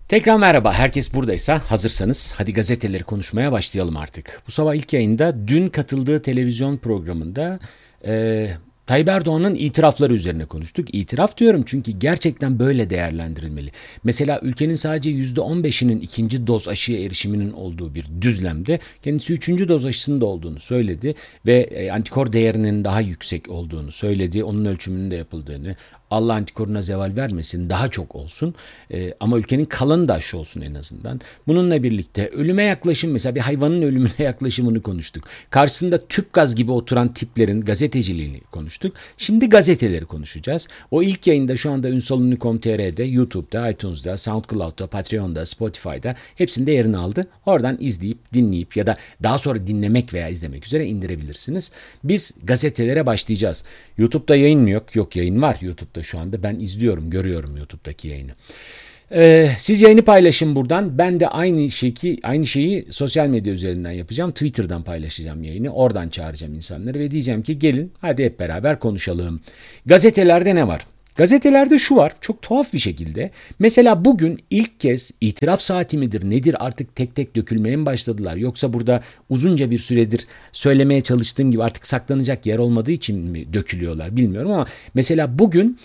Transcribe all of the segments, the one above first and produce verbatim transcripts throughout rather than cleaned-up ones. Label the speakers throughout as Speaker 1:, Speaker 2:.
Speaker 1: Tekrar merhaba. Herkes buradaysa hazırsanız hadi gazeteleri konuşmaya başlayalım artık. Bu sabah ilk yayında dün katıldığı televizyon programında e, Tayyip Erdoğan'ın itirafları üzerine konuştuk. İtiraf diyorum çünkü gerçekten böyle değerlendirilmeli. Mesela ülkenin sadece yüzde on beşinin ikinci doz aşıya erişiminin olduğu bir düzlemde kendisi üçüncü doz aşısında olduğunu söyledi ve e, antikor değerinin daha yüksek olduğunu söyledi. Onun ölçümünün de yapıldığını, Allah antikoruna zeval vermesin, daha çok olsun. Ee, ama ülkenin kalanı da aşı olsun en azından. Bununla birlikte ölüme yaklaşım, mesela bir hayvanın ölümüne yaklaşımını konuştuk. Karşısında tüp gaz gibi oturan tiplerin gazeteciliğini konuştuk. Şimdi gazeteleri konuşacağız. O ilk yayında şu anda ünsaluni nokta com nokta tr'de, YouTube'da, iTunes'da, SoundCloud'da, Patreon'da, Spotify'da hepsinde yerini aldı. Oradan izleyip, dinleyip ya da daha sonra dinlemek veya izlemek üzere indirebilirsiniz. Biz gazetelere başlayacağız. YouTube'da yayın mı yok? Yok, yayın var YouTube'da şu anda. Ben izliyorum, görüyorum YouTube'daki yayını. Ee, siz yayını paylaşın buradan. Ben de aynı şeyi, aynı şeyi sosyal medya üzerinden yapacağım. Twitter'dan paylaşacağım yayını. Oradan çağıracağım insanları ve diyeceğim ki gelin hadi hep beraber konuşalım. Gazetelerde ne var? Gazetelerde şu var, çok tuhaf bir şekilde. Mesela bugün ilk kez itiraf saati midir nedir artık tek tek dökülmeye mi başladılar? Yoksa burada uzunca bir süredir söylemeye çalıştığım gibi artık saklanacak yer olmadığı için mi dökülüyorlar bilmiyorum ama mesela bugün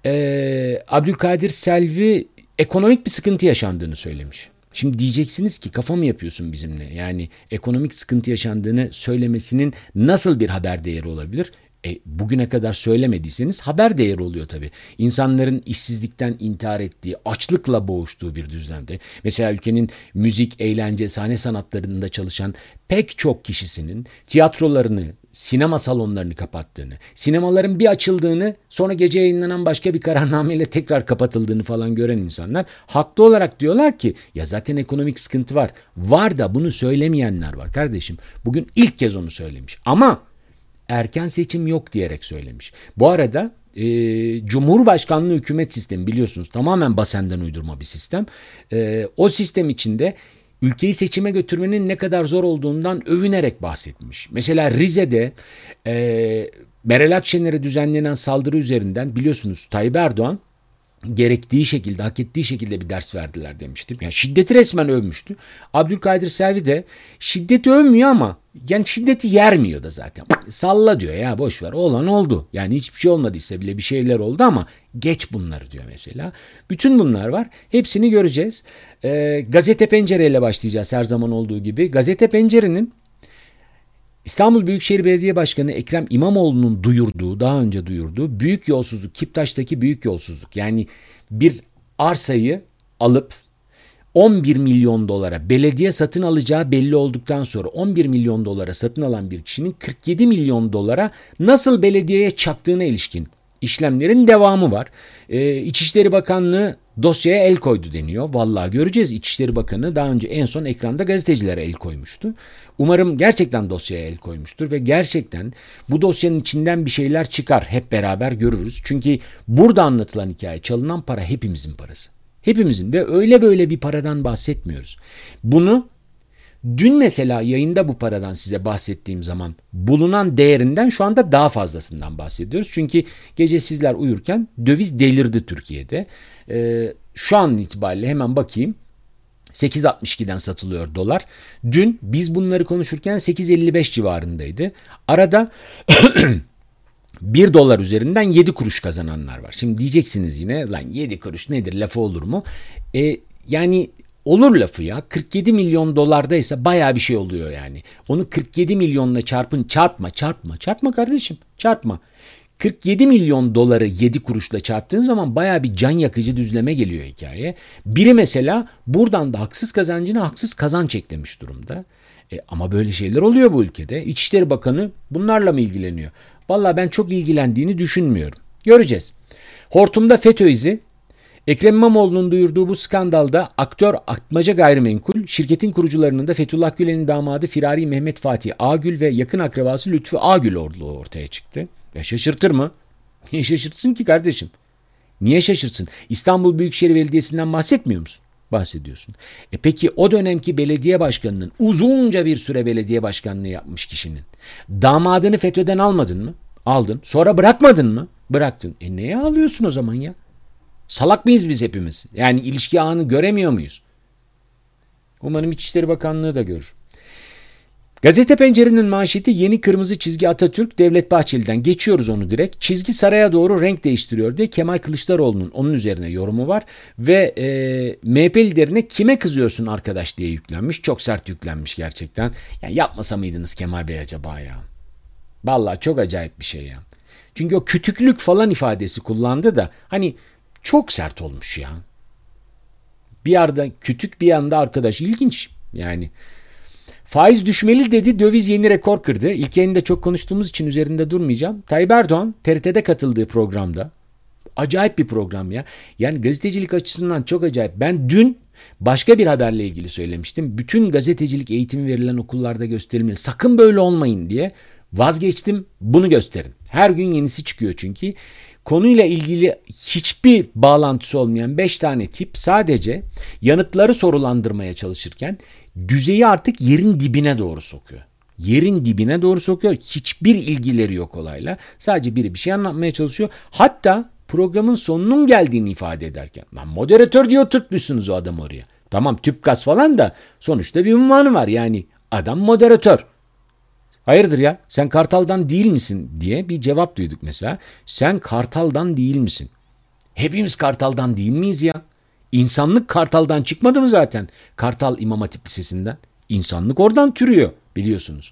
Speaker 1: e, Abdülkadir Selvi ekonomik bir sıkıntı yaşandığını söylemiş. Şimdi diyeceksiniz ki kafa mı yapıyorsun bizimle? Yani ekonomik sıkıntı yaşandığını söylemesinin nasıl bir haber değeri olabilir? E, bugüne kadar söylemediyseniz haber değeri oluyor tabii. İnsanların işsizlikten intihar ettiği, açlıkla boğuştuğu bir düzlemde. Mesela ülkenin müzik, eğlence, sahne sanatlarında çalışan pek çok kişisinin tiyatrolarını, sinema salonlarını kapattığını, sinemaların bir açıldığını, sonra gece yayınlanan başka bir kararnameyle tekrar kapatıldığını falan gören insanlar haklı olarak diyorlar ki ya zaten ekonomik sıkıntı var. Var da bunu söylemeyenler var kardeşim. Bugün ilk kez onu söylemiş. Ama erken seçim yok diyerek söylemiş. Bu arada e, Cumhurbaşkanlığı hükümet sistemi biliyorsunuz tamamen Basen'den uydurma bir sistem. E, o sistem içinde ülkeyi seçime götürmenin ne kadar zor olduğundan övünerek bahsetmiş. Mesela Rize'de e, Meral Akşener'e düzenlenen saldırı üzerinden biliyorsunuz Tayyip Erdoğan gerektiği şekilde, hak ettiği şekilde bir ders verdiler demiştim. Yani şiddeti resmen övmüştü. Abdülkadir Selvi de şiddeti övmüyor ama yani şiddeti yermiyor da zaten. Salla diyor ya boş ver olan oldu. Yani hiçbir şey olmadıysa bile bir şeyler oldu ama geç bunları diyor mesela. Bütün bunlar var. Hepsini göreceğiz. Ee, Gazete Pencere ile başlayacağız her zaman olduğu gibi. Gazete Pencere'nin İstanbul Büyükşehir Belediye Başkanı Ekrem İmamoğlu'nun duyurduğu, daha önce duyurduğu büyük yolsuzluk, Kiptaş'taki büyük yolsuzluk. Yani bir arsayı alıp on bir milyon dolara belediye satın alacağı belli olduktan sonra on bir milyon dolara satın alan bir kişinin kırk yedi milyon dolara nasıl belediyeye çaktığına ilişkin işlemlerin devamı var. Ee, İçişleri Bakanlığı dosyaya el koydu deniyor. Vallahi göreceğiz. İçişleri Bakanı daha önce en son ekranda gazetecilere el koymuştu. Umarım gerçekten dosyaya el koymuştur ve gerçekten bu dosyanın içinden bir şeyler çıkar. Hep beraber görürüz. Çünkü burada anlatılan hikaye, çalınan para hepimizin parası. Hepimizin ve öyle böyle bir paradan bahsetmiyoruz. Bunu dün mesela yayında bu paradan size bahsettiğim zaman bulunan değerinden şu anda daha fazlasından bahsediyoruz. Çünkü gece sizler uyurken döviz delirdi Türkiye'de. Ee, şu an itibariyle hemen bakayım. sekiz altmış ikiden satılıyor dolar. Dün biz bunları konuşurken sekiz elli beş civarındaydı. Arada bir dolar üzerinden yedi kuruş kazananlar var. Şimdi diyeceksiniz yine lan yedi kuruş nedir lafı olur mu? E, yani olur lafı ya. kırk yedi milyon dolardaysa bayağı bir şey oluyor yani. Onu kırk yedi milyonla çarpın, çarpma çarpma çarpma kardeşim çarpma. kırk yedi milyon doları yedi kuruşla çarptığın zaman bayağı bir can yakıcı düzleme geliyor hikaye. Biri mesela buradan da haksız kazancına haksız kazanç eklemiş durumda. E, ama böyle şeyler oluyor bu ülkede. İçişleri Bakanı bunlarla mı ilgileniyor? Vallahi ben çok ilgilendiğini düşünmüyorum. Göreceğiz. Hortumda FETÖ izi. Ekrem İmamoğlu'nun duyurduğu bu skandalda aktör Atmaca Gayrimenkul, şirketin kurucularının da Fethullah Gülen'in damadı Firari Mehmet Fatih Ağgül ve yakın akrabası Lütfü Ağgül olduğu ortaya çıktı. Ya şaşırtır mı? Niye şaşırtsın ki kardeşim? Niye şaşırtsın? İstanbul Büyükşehir Belediyesi'nden bahsetmiyor musun? Bahsediyorsun. E peki o dönemki belediye başkanının uzunca bir süre belediye başkanlığı yapmış kişinin damadını FETÖ'den almadın mı? Aldın. Sonra bırakmadın mı? Bıraktın. E neye alıyorsun o zaman ya? Salak mıyız biz hepimiz? Yani ilişki ağını göremiyor muyuz? Umarım İçişleri Bakanlığı da görür. Gazete Pencere'nin manşeti yeni kırmızı çizgi Atatürk, Devlet Bahçeli'den geçiyoruz onu direkt. Çizgi saraya doğru renk değiştiriyor diye Kemal Kılıçdaroğlu'nun onun üzerine yorumu var. Ve e, M H P liderine kime kızıyorsun arkadaş diye yüklenmiş. Çok sert yüklenmiş gerçekten. Yani yapmasa mıydınız Kemal Bey acaba ya? Vallahi çok acayip bir şey ya. Çünkü o kütüklük falan ifadesi kullandı da hani çok sert olmuş ya. Bir yanda kütük bir yanda arkadaş, ilginç yani. Faiz düşmeli dedi, döviz yeni rekor kırdı. İlk yayında çok konuştuğumuz için üzerinde durmayacağım. Tayyip Erdoğan T R T'de katıldığı programda, acayip bir program ya. Yani gazetecilik açısından çok acayip. Ben dün başka bir haberle ilgili söylemiştim. Bütün gazetecilik eğitimi verilen okullarda gösterilmeli. Sakın böyle olmayın diye vazgeçtim. Bunu gösterin. Her gün yenisi çıkıyor çünkü. Konuyla ilgili hiçbir bağlantısı olmayan beş tane tip sadece yanıtları sorulandırmaya çalışırken düzeyi artık yerin dibine doğru sokuyor. Yerin dibine doğru sokuyor. Hiçbir ilgileri yok olayla. Sadece biri bir şey anlatmaya çalışıyor. Hatta programın sonunun geldiğini ifade ederken. Lan moderatör diye oturtmuşsunuz o adamı oraya. Tamam tüpkas falan da sonuçta bir unvanı var. Yani adam moderatör. Hayırdır ya, sen Kartal'dan değil misin diye bir cevap duyduk mesela. Sen Kartal'dan değil misin? Hepimiz Kartal'dan değil miyiz ya? İnsanlık Kartal'dan çıkmadı mı zaten? Kartal İmam Hatip Lisesi'nden. İnsanlık oradan türüyor biliyorsunuz.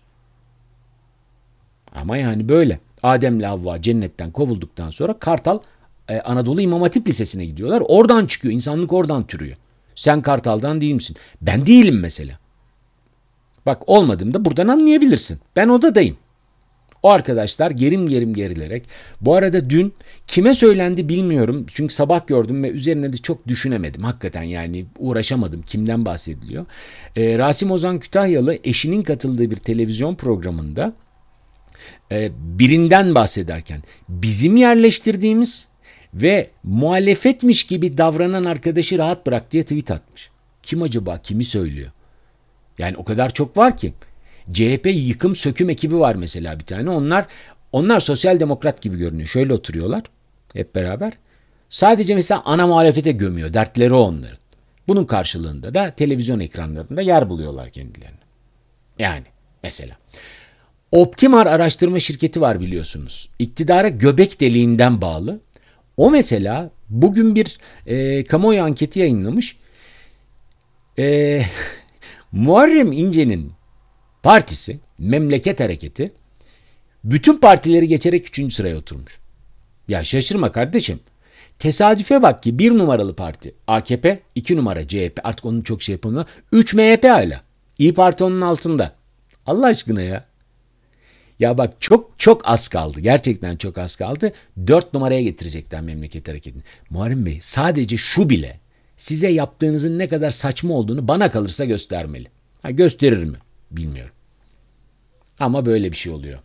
Speaker 1: Ama yani böyle. Adem'le Havva cennetten kovulduktan sonra Kartal e, Anadolu İmam Hatip Lisesi'ne gidiyorlar. Oradan çıkıyor. İnsanlık oradan türüyor. Sen Kartal'dan değil misin? Ben değilim mesela. Bak olmadığımda buradan anlayabilirsin. Ben odadayım. O arkadaşlar gerim gerim gerilerek. Bu arada dün kime söylendi bilmiyorum. Çünkü sabah gördüm ve üzerine de çok düşünemedim. Hakikaten yani uğraşamadım. Kimden bahsediliyor? Ee, Rasim Ozan Kütahyalı eşinin katıldığı bir televizyon programında e, birinden bahsederken bizim yerleştirdiğimiz ve muhalefetmiş gibi davranan arkadaşı rahat bırak diye tweet atmış. Kim acaba? Kimi söylüyor? Yani o kadar çok var ki. C H P yıkım söküm ekibi var mesela bir tane. Onlar onlar sosyal demokrat gibi görünüyor. Şöyle oturuyorlar hep beraber. Sadece mesela ana muhalefete gömüyor. Dertleri o onların. Bunun karşılığında da televizyon ekranlarında yer buluyorlar kendilerini. Yani mesela. Optimar araştırma şirketi var biliyorsunuz. İktidara göbek deliğinden bağlı. O mesela bugün bir e, kamuoyu anketi yayınlamış. Eee... Muharrem İnce'nin partisi, Memleket Hareketi, bütün partileri geçerek üçüncü sıraya oturmuş. Ya şaşırma kardeşim. Tesadüfe bak ki bir numaralı parti A K P, iki numara C H P, artık onun çok şey yapamıyor. Üç M H P hala. İYİ Parti onun altında. Allah aşkına ya. Ya bak çok çok az kaldı. Gerçekten çok az kaldı. Dört numaraya getirecekler Memleket Hareketi'ni. Muharrem Bey sadece şu bile size yaptığınızın ne kadar saçma olduğunu bana kalırsa göstermeli. Ha, gösterir mi? Bilmiyorum. Ama böyle bir şey oluyor.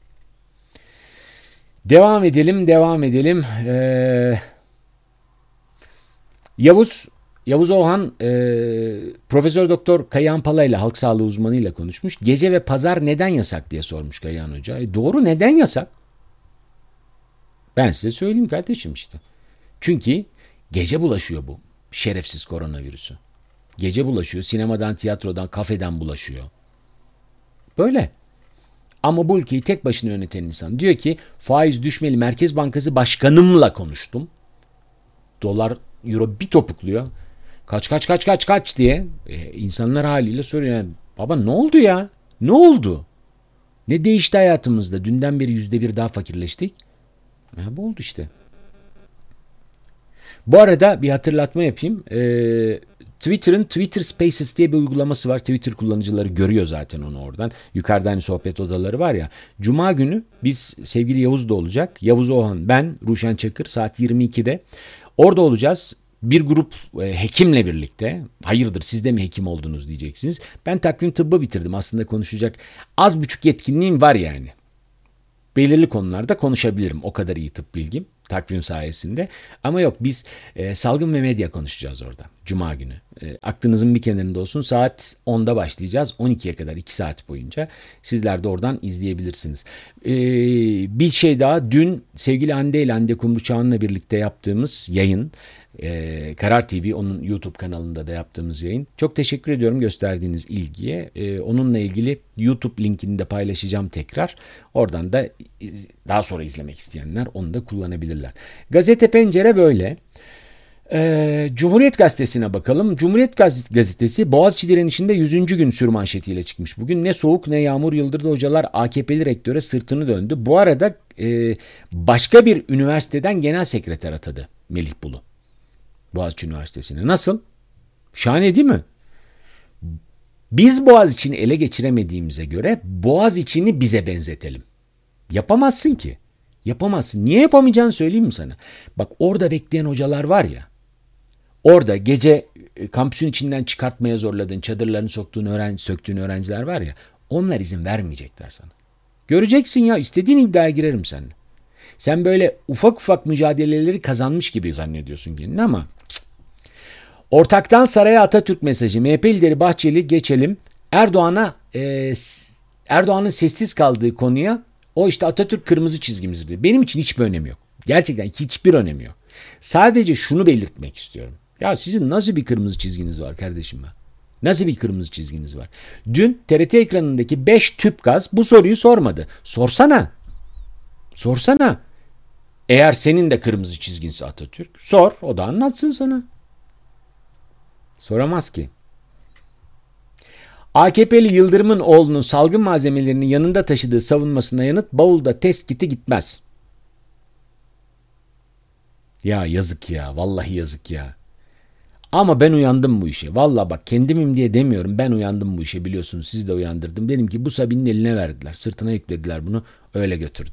Speaker 1: Devam edelim, devam edelim. Ee, Yavuz Yavuz Oğhan e, Profesör Doktor Kayahan Pala ile halk sağlığı uzmanıyla konuşmuş. Gece ve pazar neden yasak diye sormuş Kayahan Hoca. E, doğru, neden yasak? Ben size söyleyeyim kardeşim işte. Çünkü gece bulaşıyor bu şerefsiz koronavirüsü. Gece bulaşıyor. Sinemadan, tiyatrodan, kafeden bulaşıyor. Böyle. Ama bu ülkeyi tek başına yöneten insan diyor ki faiz düşmeli, Merkez Bankası Başkanımla konuştum. Dolar, euro bir topukluyor. Kaç kaç kaç kaç kaç diye e, insanlar haliyle soruyor. Yani, baba ne oldu ya? Ne oldu? Ne değişti hayatımızda? Dünden beri yüzde bir daha fakirleştik. Ya, bu oldu işte. Bu arada bir hatırlatma yapayım. Ee, Twitter'ın Twitter Spaces diye bir uygulaması var. Twitter kullanıcıları görüyor zaten onu oradan. Yukarıda hani sohbet odaları var ya. Cuma günü biz sevgili Yavuz da olacak. Yavuz Oğhan, ben, Ruşen Çakır saat yirmi ikide. Orada olacağız. Bir grup e, hekimle birlikte. Hayırdır siz de mi hekim oldunuz diyeceksiniz. Ben takvim tıbbı bitirdim. Aslında konuşacak az buçuk yetkinliğim var yani. Belirli konularda konuşabilirim. O kadar iyi tıp bilgim takvim sayesinde. Ama yok biz e, salgın ve medya konuşacağız orada. Cuma günü. E, aklınızın bir kenarında olsun. Saat onda başlayacağız. on ikiye kadar iki saat boyunca. Sizler de oradan izleyebilirsiniz. E, bir şey daha. Dün sevgili Hande ile Hande Kumruçağan'la birlikte yaptığımız yayın. E, Karar T V onun YouTube kanalında da yaptığımız yayın. Çok teşekkür ediyorum gösterdiğiniz ilgiye. E, onunla ilgili YouTube linkini de paylaşacağım tekrar. Oradan da daha sonra izlemek isteyenler onu da kullanabilirler. Gazete Pencere böyle. Ee, Cumhuriyet Gazetesi'ne bakalım. Cumhuriyet Gazetesi Boğaziçi direnişinde yüzüncü gün sürmanşetiyle çıkmış bugün. Ne soğuk ne yağmur yıldırdı hocalar A K P'li rektöre sırtını döndü. Bu arada e, başka bir üniversiteden genel sekreter atadı Melih Bulu. Boğaziçi Üniversitesi'ne. Nasıl? Şahane değil mi? Biz Boğaziçi'ni ele geçiremediğimize göre Boğaziçi'ni bize benzetelim. Yapamazsın ki. Yapamazsın. Niye yapamayacağını söyleyeyim mi sana? Bak orada bekleyen hocalar var ya. Orada gece kampüsün içinden çıkartmaya zorladığın, çadırlarını soktuğun öğrenci, söktüğün öğrenciler var ya. Onlar izin vermeyecekler sana. Göreceksin ya, istediğin iddiaya girerim seninle. Sen böyle ufak ufak mücadeleleri kazanmış gibi zannediyorsun kendini ama cık. Ortaktan saraya Atatürk mesajı. M H P lideri Bahçeli geçelim. Erdoğan'a e, Erdoğan'ın sessiz kaldığı konuya o işte Atatürk kırmızı çizgimizdir diye. Benim için hiçbir önemi yok. Gerçekten hiçbir önemi yok. Sadece şunu belirtmek istiyorum. Ya sizin nasıl bir kırmızı çizginiz var kardeşim ya? Nasıl bir kırmızı çizginiz var? Dün T R T ekranındaki beş tüp gaz bu soruyu sormadı. Sorsana. Sorsana. Eğer senin de kırmızı çizginse Atatürk, sor, o da anlatsın sana. Soramaz ki. A K P'li Yıldırım'ın oğlunun salgın malzemelerini yanında taşıdığı savunmasına yanıt bavulda test kiti gitmez. Ya yazık ya, vallahi yazık ya. Ama ben uyandım bu işe. Vallahi bak kendimim diye demiyorum, ben uyandım bu işe, biliyorsunuz sizi de uyandırdım. Dedim ki bu Sabi'nin eline verdiler, sırtına yüklediler bunu, öyle götürdü.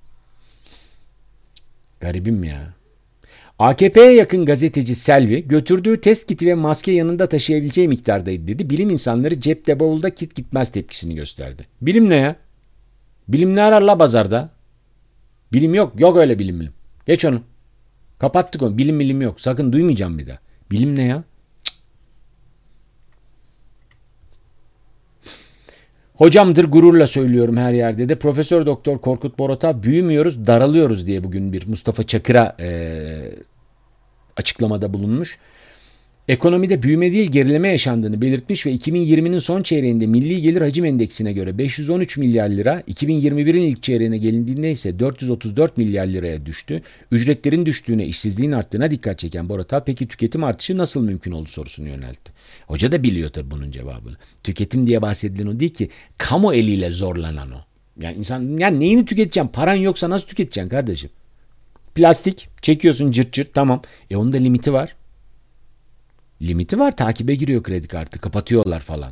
Speaker 1: Garibim ya. A K P'ye yakın gazeteci Selvi götürdüğü test kiti ve maske yanında taşıyabileceği miktardaydı dedi. Bilim insanları cepte bavulda kit gitmez tepkisini gösterdi. Bilim ne ya? Bilim ne arar la pazarda? Bilim yok. Yok öyle bilim bilim. Geç onu. Kapattık onu. Bilim bilim yok. Sakın duymayacağım bir daha. Bilim ne ya? Cık. Hocamdır gururla söylüyorum her yerde de. Profesör Doktor Korkut Borata büyümüyoruz, daralıyoruz diye bugün bir Mustafa Çakır'a e, açıklamada bulunmuş. Ekonomide büyüme değil gerileme yaşandığını belirtmiş ve iki bin yirminin son çeyreğinde milli gelir hacim endeksine göre beş yüz on üç milyar lira, iki bin yirmi birin ilk çeyreğine gelindiğinde ise dört yüz otuz dört milyar liraya düştü. Ücretlerin düştüğüne, işsizliğin arttığına dikkat çeken Borata, peki tüketim artışı nasıl mümkün oldu sorusunu yöneltti. Hoca da biliyor tabii bunun cevabını. Tüketim diye bahsedilen o değil ki, kamu eliyle zorlanan o. Yani insan, yani neyini tüketeceksin? Paran yoksa nasıl tüketeceksin kardeşim? Plastik çekiyorsun cırt cırt, tamam. E onun da limiti var. Limiti var, takibe giriyor kredi kartı, kapatıyorlar falan.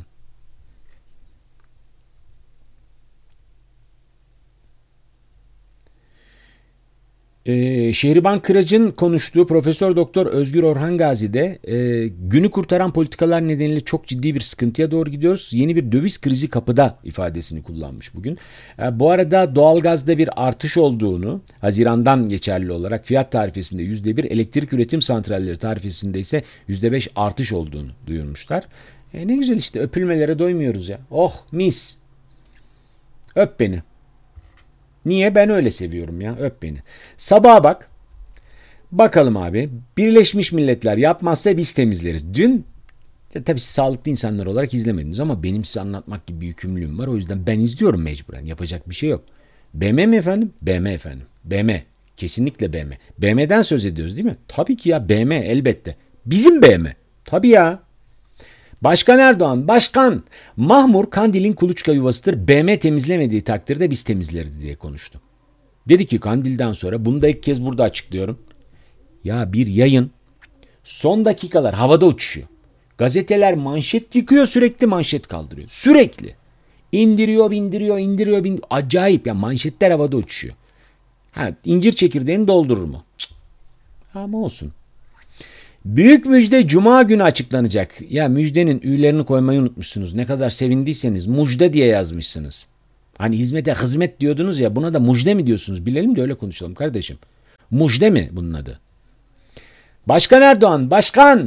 Speaker 1: Ee, Şehriban Kıraç'ın konuştuğu Profesör Doktor Özgür Orhan Gazi de e, günü kurtaran politikalar nedeniyle çok ciddi bir sıkıntıya doğru gidiyoruz. Yeni bir döviz krizi kapıda ifadesini kullanmış bugün. E, bu arada doğalgazda bir artış olduğunu, Haziran'dan geçerli olarak fiyat tarifesinde yüzde bir, elektrik üretim santralleri tarifesinde ise yüzde beş artış olduğunu duyurmuşlar. E, ne güzel işte, öpülmelere doymuyoruz ya. Oh mis. Öp beni. Niye? Ben öyle seviyorum ya. Öp beni. Sabaha bak. Bakalım abi. Birleşmiş Milletler yapmazsa biz temizleriz. Dün ya tabii siz sağlıklı insanlar olarak izlemediniz ama benim size anlatmak gibi bir yükümlülüğüm var. O yüzden ben izliyorum mecburen. Yapacak bir şey yok. B M mi efendim? B M efendim. B M. Kesinlikle B M. B M'den söz ediyoruz değil mi? Tabii ki ya, B M elbette. Bizim B M. Tabii ya. Başkan Erdoğan, başkan, Mahmur Kandil'in kuluçka yuvasıdır. B M temizlemediği takdirde biz temizleriz diye konuştu. Dedi ki Kandil'den sonra, bunu da ilk kez burada açıklıyorum. Ya bir yayın son dakikalar havada uçuşuyor. Gazeteler manşet yıkıyor, sürekli manşet kaldırıyor. Sürekli. İndiriyor, bindiriyor, indiriyor, bindiriyor. Acayip ya, manşetler havada uçuşuyor. Ha, incir çekirdeğini doldurur mu? Cık. Ama olsun. Büyük müjde Cuma günü açıklanacak. Ya müjdenin üyelerini koymayı unutmuşsunuz. Ne kadar sevindiyseniz müjde diye yazmışsınız. Hani hizmete hizmet diyordunuz ya, buna da müjde mi diyorsunuz? Bilelim de öyle konuşalım kardeşim. Müjde mi bunun adı? Başkan Erdoğan, başkan,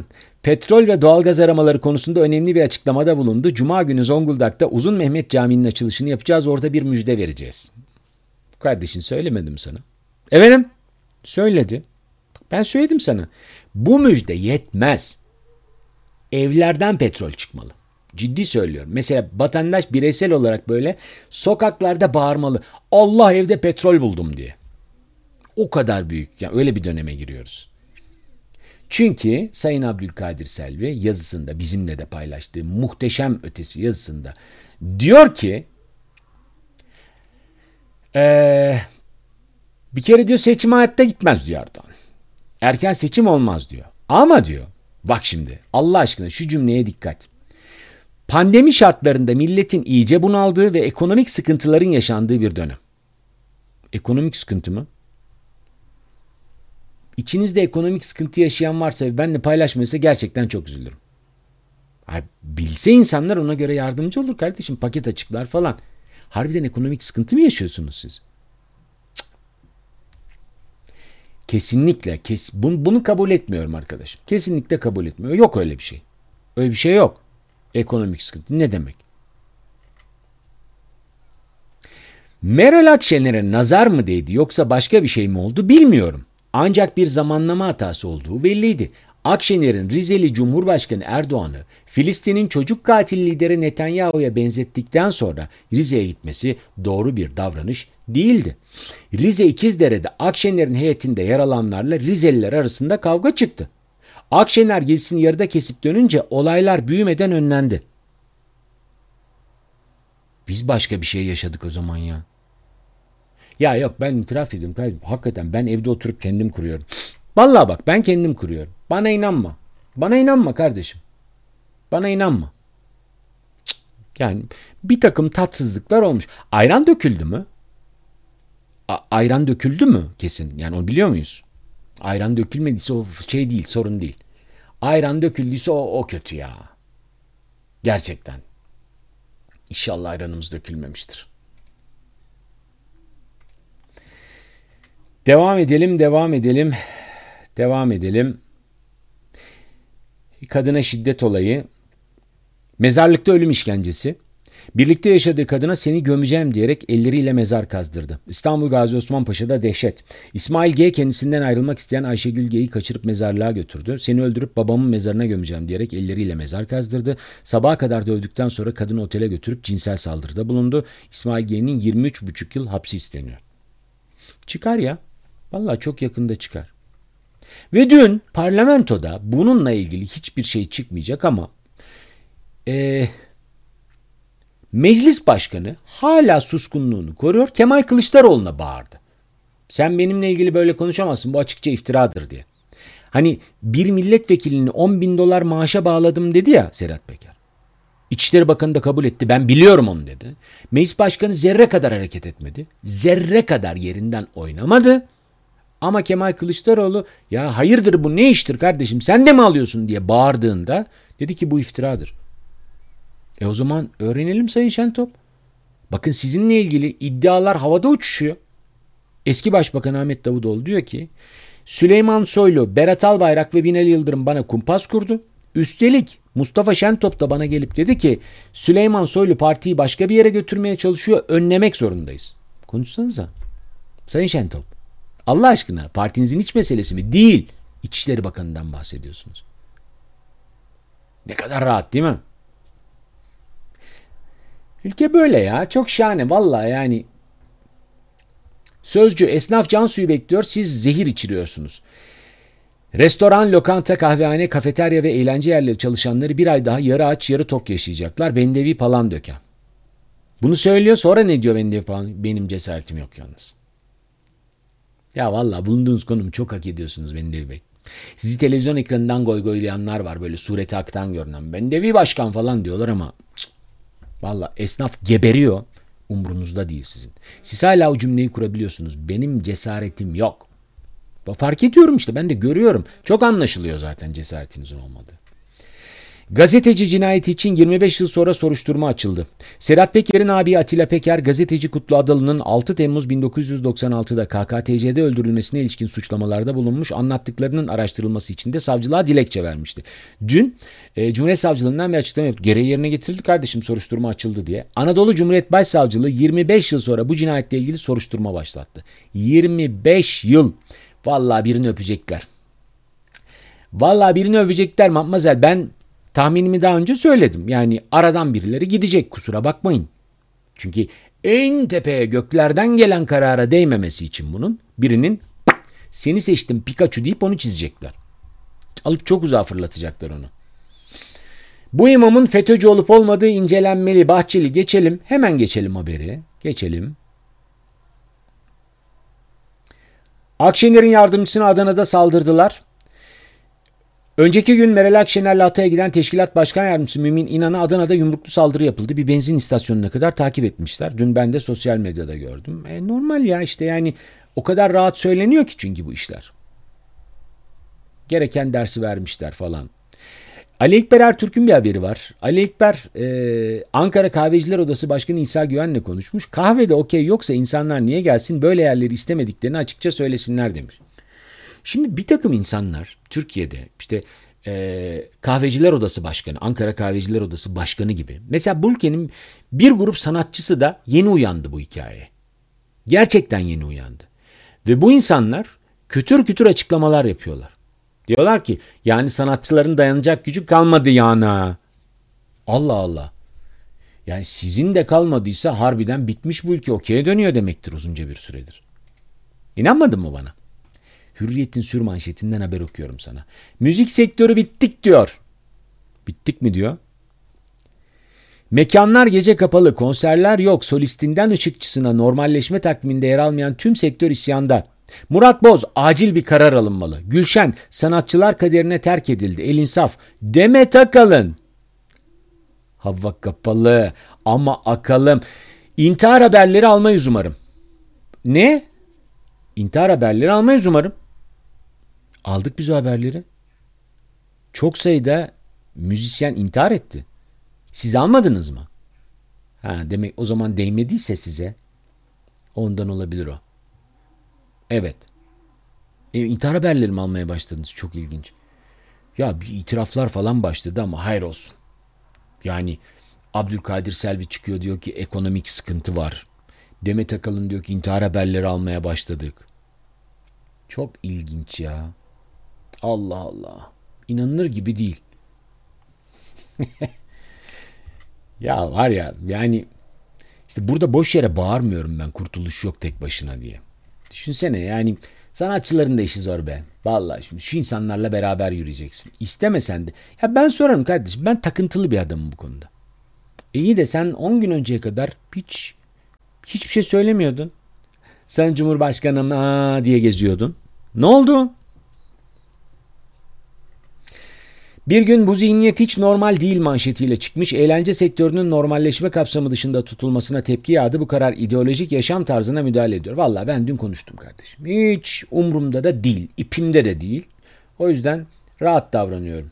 Speaker 1: petrol ve doğalgaz aramaları konusunda önemli bir açıklamada bulundu. Cuma günü Zonguldak'ta Uzun Mehmet Camii'nin açılışını yapacağız. Orada bir müjde vereceğiz. Kardeşin söylemedim sana. Efendim? Söyledi. Ben söyledim sana. Bu müjde yetmez. Evlerden petrol çıkmalı. Ciddi söylüyorum. Mesela vatandaş bireysel olarak böyle sokaklarda bağırmalı. Allah evde petrol buldum diye. O kadar büyük. Yani öyle bir döneme giriyoruz. Çünkü Sayın Abdülkadir Selvi yazısında bizimle de paylaştığı muhteşem ötesi yazısında diyor ki ee, bir kere diyor seçim hayatta gitmez diyor Erdoğan. Erken seçim olmaz diyor. Ama diyor bak şimdi Allah aşkına şu cümleye dikkat. Pandemi şartlarında milletin iyice bunaldığı ve ekonomik sıkıntıların yaşandığı bir dönem. Ekonomik sıkıntı mı? İçinizde ekonomik sıkıntı yaşayan varsa ve benimle paylaşmıyorsa gerçekten çok üzülürüm. Abi, bilse insanlar ona göre yardımcı olur kardeşim. Paket açıklar falan. Harbiden ekonomik sıkıntı mı yaşıyorsunuz siz? Cık. Kesinlikle. Kes, bunu, bunu kabul etmiyorum arkadaşım. Kesinlikle kabul etmiyorum. Yok öyle bir şey. Öyle bir şey yok. Ekonomik sıkıntı ne demek? Meral Akşener'e nazar mı değdi yoksa başka bir şey mi oldu bilmiyorum. Ancak bir zamanlama hatası olduğu belliydi. Akşener'in Rizeli Cumhurbaşkanı Erdoğan'ı Filistin'in çocuk katil lideri Netanyahu'ya benzettikten sonra Rize'ye gitmesi doğru bir davranış değildi. Rize İkizdere'de Akşener'in heyetinde yer alanlarla Rizeliler arasında kavga çıktı. Akşener gezisini yarıda kesip dönünce olaylar büyümeden önlendi. Biz başka bir şey yaşadık o zaman ya. Ya yok ben itiraf ediyorum. Hakikaten ben evde oturup kendim kuruyorum. Vallahi bak ben kendim kuruyorum. Bana inanma. Bana inanma kardeşim. Bana inanma. Cık. Yani bir takım tatsızlıklar olmuş. Ayran döküldü mü? A- ayran döküldü mü kesin? Yani onu biliyor muyuz? Ayran dökülmediyse o şey değil, sorun değil. Ayran döküldüyse o, o kötü ya. Gerçekten. İnşallah ayranımız dökülmemiştir. Devam edelim, devam edelim, devam edelim. Kadına şiddet olayı, mezarlıkta ölüm işkencesi. Birlikte yaşadığı kadına seni gömeceğim diyerek elleriyle mezar kazdırdı. İstanbul Gazi Osman Paşa'da dehşet. İsmail G. kendisinden ayrılmak isteyen Ayşegül G'yi kaçırıp mezarlığa götürdü. Seni öldürüp babamın mezarına gömeceğim diyerek elleriyle mezar kazdırdı. Sabaha kadar dövdükten sonra kadını otele götürüp cinsel saldırıda bulundu. İsmail G'nin yirmi üç buçuk yıl hapsi isteniyor. Çıkar ya. Vallahi çok yakında çıkar. Ve dün parlamentoda bununla ilgili hiçbir şey çıkmayacak ama e, meclis başkanı hala suskunluğunu koruyor. Kemal Kılıçdaroğlu'na bağırdı. Sen benimle ilgili böyle konuşamazsın, bu açıkça iftiradır diye. Hani bir milletvekilini on bin dolar maaşa bağladım dedi ya Serhat Peker. İçişleri Bakanı da kabul etti. Ben biliyorum onu dedi. Meclis başkanı zerre kadar hareket etmedi. Zerre kadar yerinden oynamadı. Ama Kemal Kılıçdaroğlu ya hayırdır bu ne iştir kardeşim sen de mi alıyorsun diye bağırdığında dedi ki bu iftiradır. E o zaman öğrenelim Sayın Şentop. Bakın sizinle ilgili iddialar havada uçuşuyor. Eski Başbakan Ahmet Davutoğlu diyor ki Süleyman Soylu, Berat Albayrak ve Binali Yıldırım bana kumpas kurdu. Üstelik Mustafa Şentop da bana gelip dedi ki Süleyman Soylu partiyi başka bir yere götürmeye çalışıyor, önlemek zorundayız. Konuşsanıza. Sayın Şentop. Allah aşkına partinizin iç meselesi mi? Değil. İçişleri Bakanı'ndan bahsediyorsunuz. Ne kadar rahat değil mi? Ülke böyle ya. Çok şahane. Vallahi yani. Sözcü, esnaf can suyu bekliyor. Siz zehir içiriyorsunuz. Restoran, lokanta, kahvehane, kafeterya ve eğlence yerleri çalışanları bir ay daha yarı aç yarı tok yaşayacaklar. Bendevi falan döken. Bunu söylüyor sonra ne diyor bendevi falan? Benim cesaretim yok yalnız. Ya vallahi bulunduğunuz konumu çok hak ediyorsunuz Bendevi Bey. Sizi televizyon ekranından goygoylayanlar var böyle sureti aktan görünen. Bendevi başkan falan diyorlar ama cık, vallahi esnaf geberiyor. Umrunuzda değil sizin. Siz hala o cümleyi kurabiliyorsunuz. Benim cesaretim yok. Fark ediyorum işte ben de görüyorum. Çok anlaşılıyor zaten cesaretinizin olmadığı. Gazeteci cinayeti için yirmi beş yıl sonra soruşturma açıldı. Sedat Peker'in abi Atilla Peker, gazeteci Kutlu Adalı'nın altı Temmuz bin dokuz yüz doksan altıda K K T C'de öldürülmesine ilişkin suçlamalarda bulunmuş, anlattıklarının araştırılması için de savcılığa dilekçe vermişti. Dün e, Cumhuriyet Savcılığından bir açıklama yaptı. Gereği yerine getirildi kardeşim, soruşturma açıldı diye. Anadolu Cumhuriyet Başsavcılığı yirmi beş yıl sonra bu cinayetle ilgili soruşturma başlattı. yirmi beş yıl. Vallahi birini öpecekler. Vallahi birini öpecekler Matmazel. Ben tahminimi daha önce söyledim. Yani aradan birileri gidecek, kusura bakmayın. Çünkü en tepeye göklerden gelen karara değmemesi için bunun birinin seni seçtim Pikachu deyip onu çizecekler. Alıp çok uzağa fırlatacaklar onu. Bu imamın FETÖ'cü olup olmadığı incelenmeli. Bahçeli geçelim. Hemen geçelim haberi. Geçelim. Akşener'in yardımcısına Adana'da saldırdılar. Önceki gün Meral Akşener'le Hatay'a giden Teşkilat Başkan Yardımcısı Mümin İnan'a Adana'da yumruklu saldırı yapıldı. Bir benzin istasyonuna kadar takip etmişler. Dün ben de sosyal medyada gördüm. E, normal ya işte, yani o kadar rahat söyleniyor ki çünkü bu işler. Gereken dersi vermişler falan. Ali Ekber Ertürk'ün bir haberi var. Ali Ekber e, Ankara Kahveciler Odası Başkanı İsa Güven'le konuşmuş. Kahvede okey yoksa insanlar niye gelsin, böyle yerleri istemediklerini açıkça söylesinler demiş. Şimdi bir takım insanlar Türkiye'de işte e, Kahveciler Odası Başkanı, Ankara Kahveciler Odası Başkanı gibi. Mesela bu ülkenin bir grup sanatçısı da yeni uyandı bu hikayeye. Gerçekten yeni uyandı. Ve bu insanlar kütür kütür açıklamalar yapıyorlar. Diyorlar ki yani sanatçıların dayanacak gücü kalmadı yana. Allah Allah. Yani sizin de kalmadıysa harbiden bitmiş bu ülke, okey'e dönüyor demektir uzunca bir süredir. İnanmadın mı bana? Hürriyet'in sürmanşetinden haber okuyorum sana. Müzik sektörü bittik diyor. Bittik mi diyor? Mekanlar gece kapalı, konserler yok, solistinden ışıkçısına normalleşme takviminde yer almayan tüm sektör isyanda. Murat Boz, acil bir karar alınmalı. Gülşen, sanatçılar kaderine terk edildi. El insaf. Demet Akalın. Hava kapalı ama akalım. İntihar haberleri almayız umarım. Ne? İntihar haberleri almayız umarım. Aldık biz o haberleri. Çok sayıda müzisyen intihar etti. Siz almadınız mı? Ha, demek o zaman değmediyse size ondan olabilir o. Evet. E, intihar haberleri mi almaya başladınız? Çok ilginç. Ya bir itiraflar falan başladı ama hayır olsun. Yani Abdülkadir Selvi çıkıyor diyor ki ekonomik sıkıntı var. Demet Akalın diyor ki intihar haberleri almaya başladık. Çok ilginç ya. Allah Allah. İnanılır gibi değil. Ya var ya, yani işte burada boş yere bağırmıyorum ben kurtuluş yok tek başına diye. Düşünsene yani sanatçıların da işi zor be. Vallahi şimdi şu insanlarla beraber yürüyeceksin. İstemesen de. Ya ben sorarım kardeşim, ben takıntılı bir adamım bu konuda. İyi de sen on gün önceye kadar hiç hiçbir şey söylemiyordun. Sen Cumhurbaşkanım aa diye geziyordun. Ne oldu? Bir gün bu zihniyet hiç normal değil manşetiyle çıkmış, eğlence sektörünün normalleşme kapsamı dışında tutulmasına tepki yağdı. Bu karar ideolojik yaşam tarzına müdahale ediyor. Vallahi ben dün konuştum kardeşim. Hiç umurumda da değil, ipimde de değil. O yüzden rahat davranıyorum.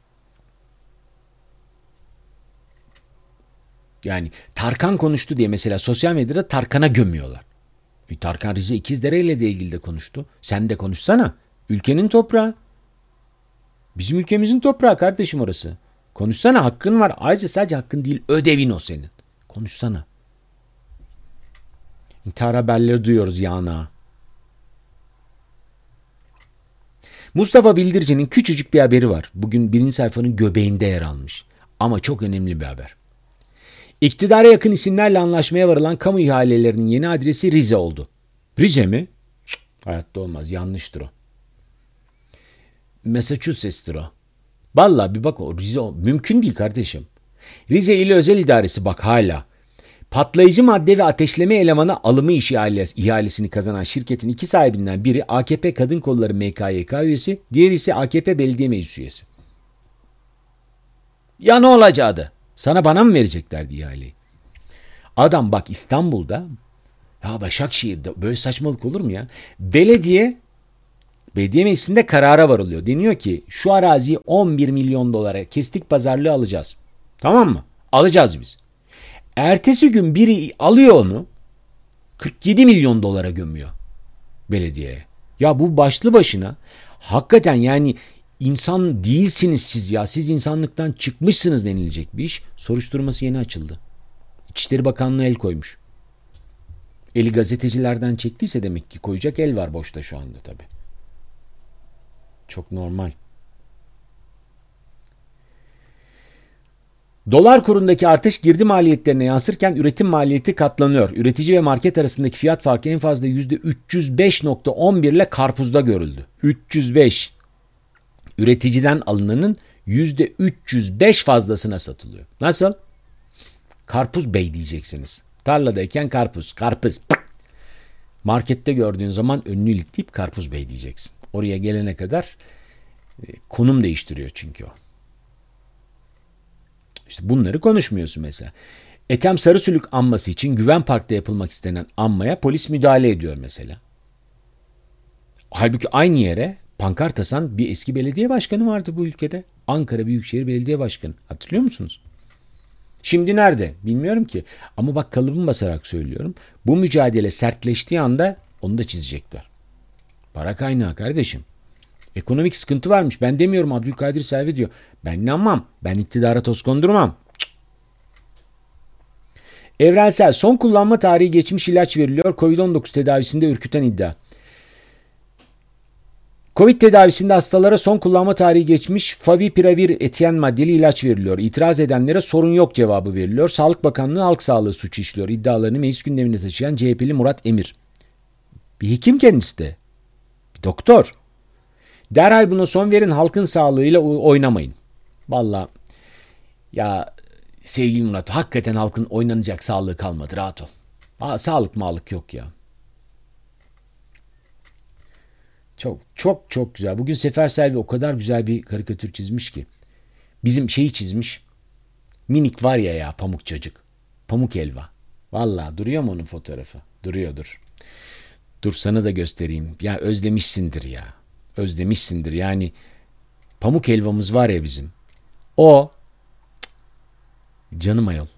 Speaker 1: Yani Tarkan konuştu diye mesela sosyal medyada Tarkan'a gömüyorlar. E, Tarkan Rize İkizdere ile de ilgili de konuştu. Sen de konuşsana. Ülkenin toprağı. Bizim ülkemizin toprağı kardeşim orası. Konuşsana, hakkın var. Ayrıca sadece hakkın değil, ödevin o senin. Konuşsana. İntihar haberleri duyuyoruz yana. Mustafa Bildirici'nin küçücük bir haberi var. Bugün birinci sayfanın göbeğinde yer almış. Ama çok önemli bir haber. İktidara yakın isimlerle anlaşmaya varılan kamu ihalelerinin yeni adresi Rize oldu. Rize mi? Cık, hayatta olmaz, yanlıştır o. Massachusetts'tir o. Vallahi bir bak, o Rize o. Mümkün değil kardeşim. Rize İl Özel İdaresi bak hala. Patlayıcı madde ve ateşleme elemanı alımı işi ihalesini kazanan şirketin iki sahibinden biri A K P Kadın Kolları M K Y K üyesi, diğeri ise A K P Belediye Meclis üyesi. Ya ne olacaktı? Sana bana mı vereceklerdi ihaleyi? Adam bak İstanbul'da, ya Başakşehir'de böyle saçmalık olur mu ya? Belediye Belediye meclisinde karara varılıyor. Deniyor ki şu araziyi on bir milyon dolara kestik pazarlığı alacağız. Tamam mı? Alacağız biz. Ertesi gün biri alıyor onu kırk yedi milyon dolara gömüyor belediyeye. Ya bu başlı başına hakikaten yani insan değilsiniz siz ya. Siz insanlıktan çıkmışsınız denilecek bir iş. Soruşturması yeni açıldı. İçişleri Bakanlığı el koymuş. Eli gazetecilerden çektiyse demek ki koyacak el var boşta şu anda tabii. Çok normal. Dolar kurundaki artış girdi maliyetlerine yansırken üretim maliyeti katlanıyor. Üretici ve market arasındaki fiyat farkı en fazla yüzde üç yüz beş nokta on bir ile karpuzda görüldü. üç yüz beş. Üreticiden alınanın yüzde üç yüz beş fazlasına satılıyor. Nasıl? Karpuz bey diyeceksiniz. Tarladayken karpuz, karpuz. Markette gördüğün zaman önünü ilikleyip karpuz bey diyeceksin. Oraya gelene kadar konum değiştiriyor çünkü o. İşte bunları konuşmuyorsun mesela. Ethem Sarısülük anması için Güven Park'ta yapılmak istenen anmaya polis müdahale ediyor mesela. Halbuki aynı yere pankart asan bir eski belediye başkanı vardı bu ülkede. Ankara Büyükşehir Belediye Başkanı. Hatırlıyor musunuz? Şimdi nerede? Bilmiyorum ki. Ama bak kalıbım basarak söylüyorum. Bu mücadele sertleştiği anda onu da çizecekler. Para kaynağı kardeşim. Ekonomik sıkıntı varmış. Ben demiyorum, Abdülkadir Selvi diyor. Ben inanmam. Ben iktidara toz kondurmam. Cık. Evrensel son kullanma tarihi geçmiş ilaç veriliyor. covid on dokuz tedavisinde ürküten iddia. Covid tedavisinde hastalara son kullanma tarihi geçmiş favipiravir etyen maddeli ilaç veriliyor. İtiraz edenlere sorun yok cevabı veriliyor. Sağlık Bakanlığı halk sağlığı suçu işliyor. İddialarını meclis gündemine taşıyan C H P'li Murat Emir. Bir hekim kendisi de. Bir doktor. Derhal buna son verin, halkın sağlığıyla oynamayın. Vallahi ya sevgili Murat, hakikaten halkın oynanacak sağlığı kalmadı, rahat ol. Aa, sağlık mağlık yok ya. Çok çok çok güzel. Bugün Sefer Selvi o kadar güzel bir karikatür çizmiş ki. Bizim şeyi çizmiş. Minik var ya ya pamuk çocuk. Pamuk helva. Vallahi duruyor mu onun fotoğrafı? Duruyordur. Dur sana da göstereyim. Ya özlemişsindir ya. Özlemişsindir yani. Pamuk helvamız var ya bizim. O canım ayol.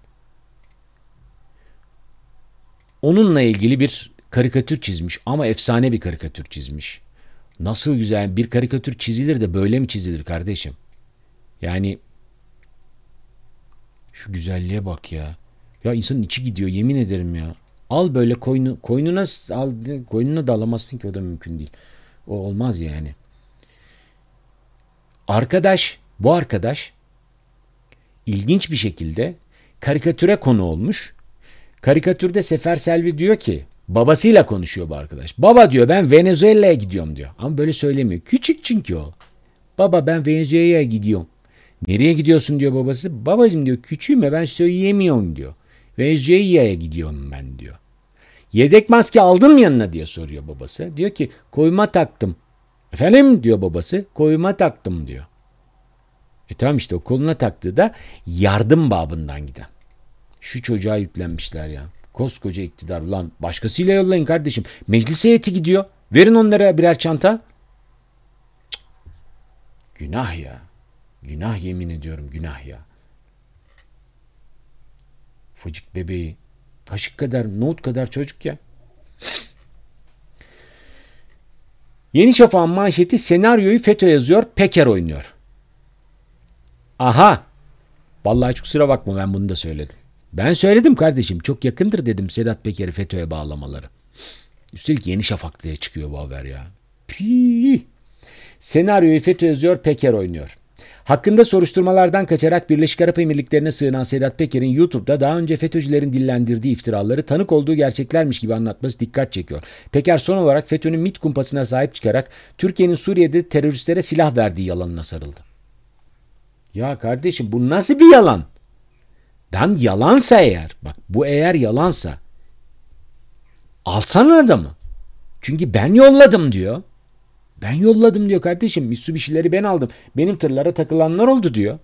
Speaker 1: Onunla ilgili bir karikatür çizmiş ama efsane bir karikatür çizmiş. Nasıl güzel bir karikatür çizilir de böyle mi çizilir kardeşim? Yani şu güzelliğe bak ya. Ya insanın içi gidiyor yemin ederim ya. Al böyle koynu, koynuna al, koynuna da alamazsın ki, o da mümkün değil. O olmaz yani. Arkadaş, bu arkadaş ilginç bir şekilde karikatüre konu olmuş. Karikatürde Sefer Selvi diyor ki, babasıyla konuşuyor bu arkadaş. Baba diyor, ben Venezuela'ya gidiyorum diyor. Ama böyle söylemiyor. Küçük çünkü o. Baba ben Venezuela'ya gidiyorum. Nereye gidiyorsun diyor babası. Babacığım diyor, küçüğüm ya, ben söyleyemiyorum diyor. Venezuela'ya gidiyorum ben diyor. Yedek maske aldın mı yanına diye soruyor babası. Diyor ki koyma taktım. Efendim diyor babası, koyma taktım diyor. E tamam işte, o koluna taktığı da yardım babından giden. Şu çocuğa yüklenmişler ya. Koskoca iktidar, ulan başkasıyla yollayın kardeşim. Meclis heyeti gidiyor. Verin onlara birer çanta. Cık. Günah ya. Günah, yemin ediyorum günah ya. Fıcık bebeği. Kaşık kadar, nohut kadar çocuk ya. Yeni Şafak'ın manşeti, senaryoyu FETÖ yazıyor, Peker oynuyor. Aha. Vallahi hiç kusura bakma, ben bunu da söyledim. Ben söyledim kardeşim, çok yakındır dedim Sedat Peker'i FETÖ'ye bağlamaları. Üstelik Yeni Şafak diye çıkıyor bu haber ya. Pii. Senaryoyu FETÖ yazıyor, Peker oynuyor. Hakkında soruşturmalardan kaçarak Birleşik Arap Emirlikleri'ne sığınan Sedat Peker'in YouTube'da daha önce FETÖ'cülerin dillendirdiği iftiraları tanık olduğu gerçeklermiş gibi anlatması dikkat çekiyor. Peker son olarak FETÖ'nün MİT kumpasına sahip çıkarak Türkiye'nin Suriye'de teröristlere silah verdiği yalanına sarıldı. Ya kardeşim, bu nasıl bir yalan? Dan yalansa eğer, bak bu eğer yalansa, alsana adamı. Çünkü ben yolladım diyor. Ben yolladım diyor kardeşim. Mitsubishi'leri ben aldım. Benim tırlara takılanlar oldu diyor.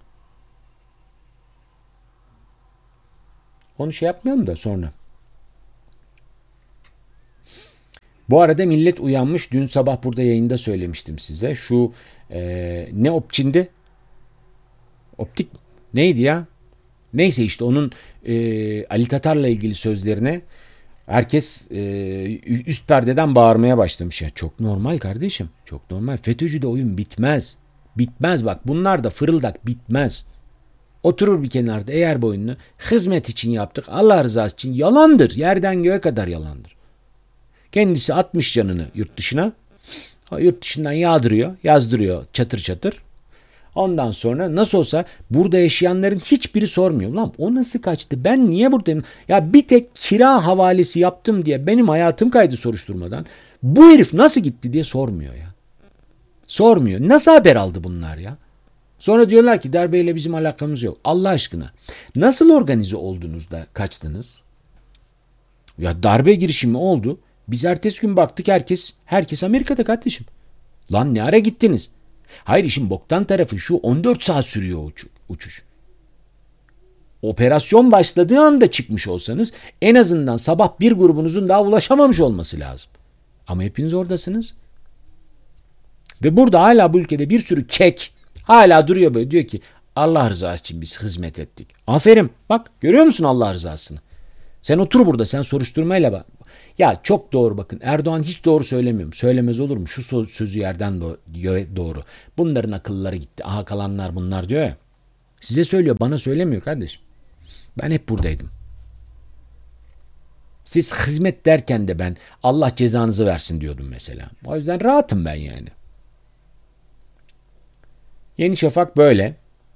Speaker 1: Onu şey yapmayalım da sonra. Bu arada millet uyanmış. Dün sabah burada yayında söylemiştim size. Şu e, ne opçindi? Optik neydi ya? Neyse işte onun e, Ali Tatar'la ilgili sözlerine herkes e, üst perdeden bağırmaya başlamış. Ya çok normal kardeşim. Çok normal. FETÖ'cüde oyun bitmez. Bitmez bak. Bunlar da fırıldak bitmez. Oturur bir kenarda eğer bu oyunu hizmet için yaptık. Allah rızası için yalandır. Yerden göğe kadar yalandır. Kendisi atmış canını yurt dışına. Yurt dışından yağdırıyor, yazdırıyor çatır çatır. Ondan sonra nasıl olsa burada yaşayanların hiçbiri sormuyor. Lan o nasıl kaçtı? Ben niye buradayım? Ya bir tek kira havalesi yaptım diye benim hayatım kaydı soruşturmadan. Bu herif nasıl gitti diye sormuyor ya. Sormuyor. Nasıl haber aldı bunlar ya? Sonra diyorlar ki darbeyle bizim alakamız yok. Allah aşkına. Nasıl organize oldunuz da kaçtınız? Ya darbe girişimi oldu. Biz ertesi gün baktık herkes herkes Amerika'da kardeşim. Lan ne ara gittiniz? Hayır işin boktan tarafı şu on dört saat sürüyor uç- uçuş. Operasyon başladığı anda çıkmış olsanız en azından sabah bir grubunuzun daha ulaşamamış olması lazım. Ama hepiniz oradasınız. Ve burada hala bu ülkede bir sürü kek hala duruyor böyle diyor ki Allah rızası için biz hizmet ettik. Aferin bak görüyor musun Allah rızasını? Sen otur burada sen soruşturmayla bak. Ya çok doğru bakın Erdoğan hiç doğru söylemiyorum. Söylemez olur mu? Şu sözü yerden doğru. Bunların akılları gitti. Aha kalanlar bunlar diyor ya. Size söylüyor bana söylemiyor kardeşim. Ben hep buradaydım. Siz hizmet derken de ben Allah cezanızı versin diyordum mesela. O yüzden rahatım ben yani. Yeni Şafak böyle.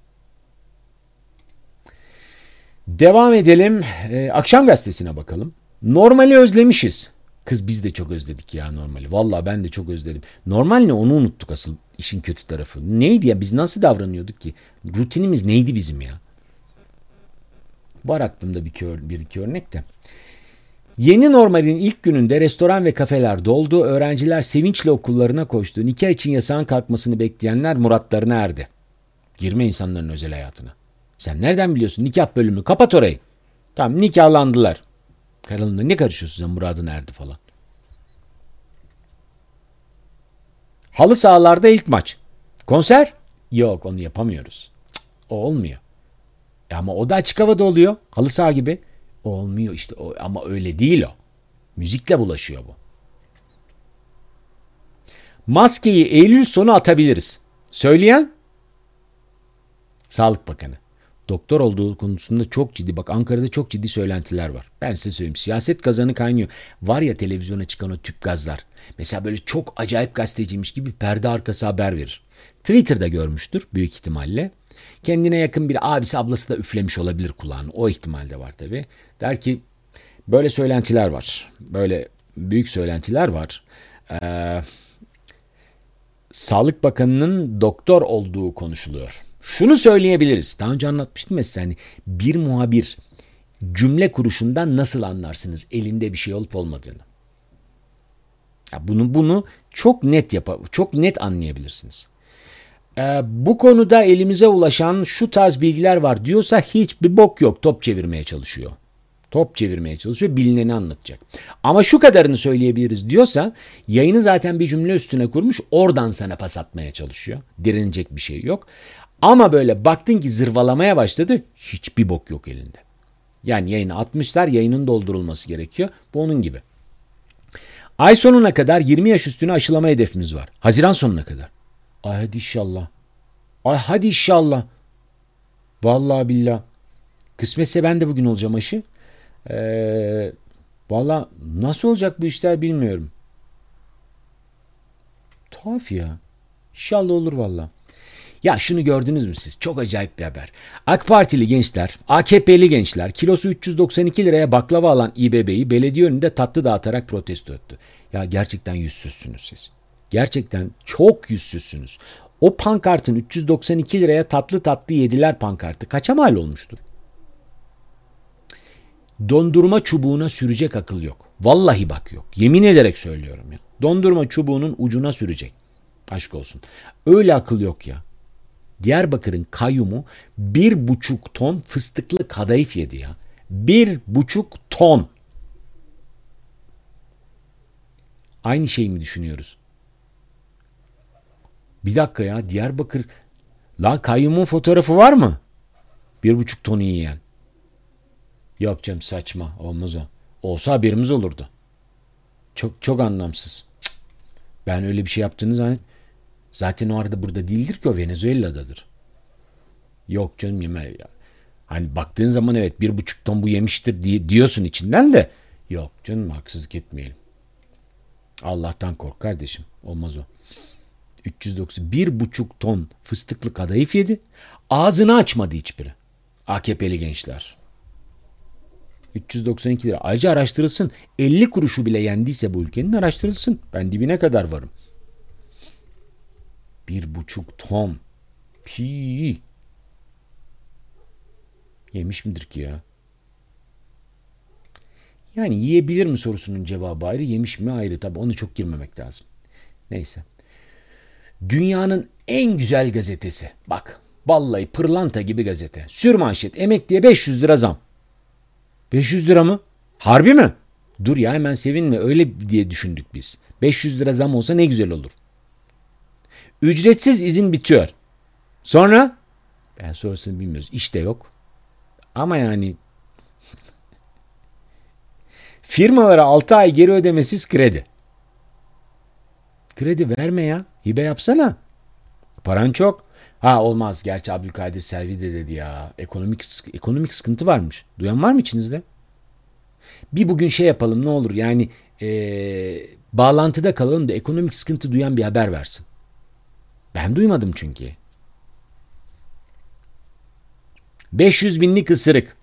Speaker 1: Devam edelim. Ee, Akşam Gazetesi'ne bakalım. Normali özlemişiz. Kız biz de çok özledik ya normali. Vallahi ben de çok özledim. Normal ne onu unuttuk asıl işin kötü tarafı. Neydi ya biz nasıl davranıyorduk ki? Rutinimiz neydi bizim ya? Var aklımda bir, iki, bir iki örnek de. Yeni normalin ilk gününde restoran ve kafeler doldu. Öğrenciler sevinçle okullarına koştu. Nikah için yasağın kalkmasını bekleyenler muratlarına erdi. Girme insanların özel hayatına. Sen nereden biliyorsun? Nikah bölümü. Kapat orayı. Tamam nikahlandılar. Karılığında ne karışıyorsun sen muradına erdi falan. Halı sahalarda ilk maç. Konser? Yok onu yapamıyoruz. Cık, o olmuyor. E ama o da açık havada oluyor. Halı saha gibi. Olmuyor işte o, ama öyle değil o. Müzikle bulaşıyor bu. Maskeyi Eylül sonu atabiliriz. Söyleyen? Sağlık Bakanı. Doktor olduğu konusunda çok ciddi, bak Ankara'da çok ciddi söylentiler var. Ben size söyleyeyim, siyaset kazanı kaynıyor. Var ya televizyona çıkan o tüp gazlar. Mesela böyle çok acayip gazeteciymiş gibi perde arkası haber verir. Twitter'da görmüştür büyük ihtimalle. Kendine yakın bir abisi ablası da üflemiş olabilir kulağını. O ihtimal de var tabii. Der ki böyle söylentiler var. Böyle büyük söylentiler var. Ee, Sağlık Bakanı'nın doktor olduğu konuşuluyor. Şunu söyleyebiliriz. Daha önce anlatmıştım ya size, hani bir muhabir cümle kuruşundan nasıl anlarsınız elinde bir şey olup olmadığını. Ya bunu bunu çok net yap çok net anlayabilirsiniz. Ee, bu konuda elimize ulaşan şu tarz bilgiler var diyorsa hiçbir bok yok. Top çevirmeye çalışıyor. Top çevirmeye çalışıyor. Bilineni anlatacak. Ama şu kadarını söyleyebiliriz diyorsa yayını zaten bir cümle üstüne kurmuş. Oradan sana pas atmaya çalışıyor. Direnecek bir şey yok. Ama böyle baktın ki zırvalamaya başladı. Hiçbir bok yok elinde. Yani yayını atmışlar. Yayının doldurulması gerekiyor. Bu onun gibi. Ay sonuna kadar yirmi yaş üstüne aşılama hedefimiz var. Haziran sonuna kadar. Ay hadi inşallah. Ay hadi inşallah. Vallahi billah. Kısmetse ben de bugün olacağım aşı. Ee, Vallahi nasıl olacak bu işler bilmiyorum. Tuhaf ya. İnşallah olur vallahi. Ya şunu gördünüz mü siz? Çok acayip bir haber. AK Partili gençler, A K P'li gençler kilosu üç yüz doksan iki liraya baklava alan İBB'yi belediye önünde tatlı dağıtarak protesto etti. Ya gerçekten yüzsüzsünüz siz. Gerçekten çok yüzsüzsünüz. O pankartın üç yüz doksan iki liraya tatlı tatlı yediler pankartı kaça mal olmuştur? Dondurma çubuğuna sürecek akıl yok. Vallahi bak yok. Yemin ederek söylüyorum ya. Dondurma çubuğunun ucuna sürecek. Aşk olsun. Öyle akıl yok ya. Diyarbakır'ın kayyumu bir buçuk ton fıstıklı kadayıf yedi ya. Bir buçuk ton. Aynı şeyi mi düşünüyoruz? Bir dakika ya, Diyarbakır. Lan kayyumun fotoğrafı var mı? Bir buçuk ton yiyen. Yok canım, saçma. Olmaz o. Olsa haberimiz olurdu. Çok çok anlamsız. Cık. Ben öyle bir şey yaptığını zannet. Zaten o arada burada değildir ki, o Venezuela'dadır. Yok canım, yeme ya. Hani baktığın zaman evet bir buçuk ton bu yemiştir diye diyorsun içinden de. Yok canım, haksızlık etmeyelim. Allah'tan kork kardeşim. Olmaz o. üç yüz doksan bir buçuk ton fıstıklı kadayıf yedi. Ağzını açmadı hiçbiri. A K P'li gençler. üç yüz doksan iki lira. Ayrıca araştırılsın. elli kuruşu bile yendiyse bu ülkenin, araştırılsın. Ben dibine kadar varım. Bir buçuk ton. Pi. Yemiş midir ki ya? Yani yiyebilir mi sorusunun cevabı ayrı, yemiş mi ayrı. Tabii onu çok girmemek lazım. Neyse. Dünyanın en güzel gazetesi. Bak, vallahi pırlanta gibi gazete. Sürmanşet, emekliye beş yüz lira zam. beş yüz lira mı? Harbi mi? Dur ya, hemen sevinme, öyle diye düşündük biz. beş yüz lira zam olsa ne güzel olur. Ücretsiz izin bitiyor. Sonra? Ben sonrasını bilmiyoruz. İş de yok. Ama yani firmalara altı ay geri ödemesiz kredi. Kredi verme ya. Hibe yapsana. Paran çok. Ha olmaz. Gerçi Abdülkadir Selvi de dedi ya. Ekonomik ekonomik sıkıntı varmış. Duyan var mı içinizde? Bir bugün şey yapalım ne olur. Yani ee, bağlantıda kalalım da ekonomik sıkıntı duyan bir haber versin. Ben duymadım çünkü. beş yüz binlik ısırık.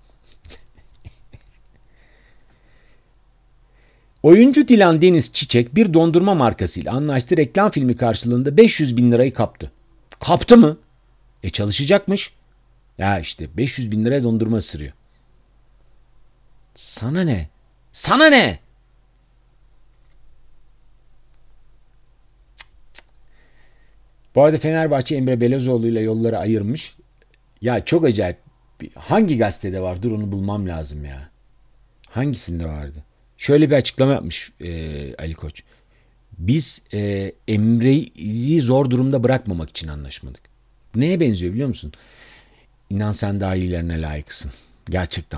Speaker 1: Oyuncu Dilan Deniz Çiçek bir dondurma markasıyla anlaştı. Reklam filmi karşılığında beş yüz bin lirayı kaptı. Kaptı mı? E çalışacakmış. Ya işte beş yüz bin liraya dondurma ısırıyor. Sana ne? Sana ne? Bu arada Fenerbahçe Emre Belözoğlu ile yolları ayırmış. Ya çok acayip. Hangi gazetede var? Dur onu bulmam lazım ya. Hangisinde vardı? Şöyle bir açıklama yapmış e, Ali Koç. Biz e, Emre'yi zor durumda bırakmamak için anlaşmadık. Neye benziyor biliyor musun? İnan sen daha iyilerine layıksın. Gerçekten.